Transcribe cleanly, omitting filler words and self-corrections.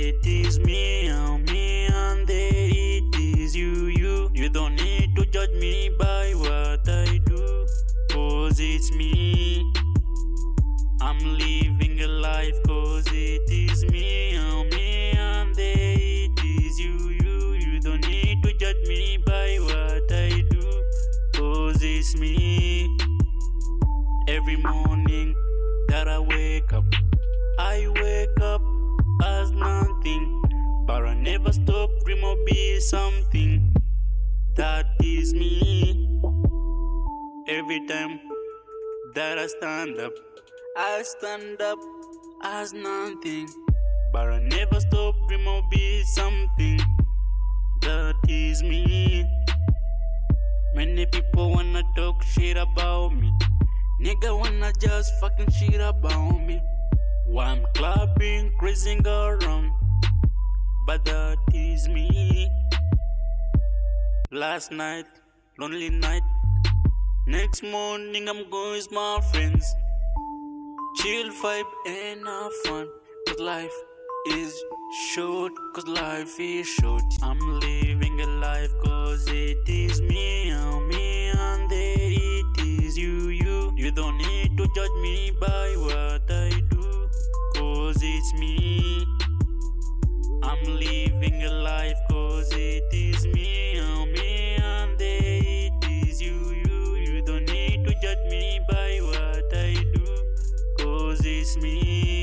it is me and there it is you. You don't need to judge me by what I do, cause it's me. I'm living a life cause it is me and there it is you. You don't need to judge me by what I do, cause it's me. Every morning that I wake up as nothing, but I never stop dream of being something. That is me. Every time that I stand up as nothing, but I never stop dream of being something. That is me. Many people wanna talk shit about me, nigga wanna just fucking shit about me. While I'm clapping, crazy around, but that is me. Last night, lonely night. Next morning I'm going with my friends. Chill vibe and have fun, cause life is short, I'm living a life cause it is me and there it is you. You don't need to judge me by what I do, cause it's me. I'm living a life cause it is me and there it is you. You don't need to judge me by what I do, cause it's me.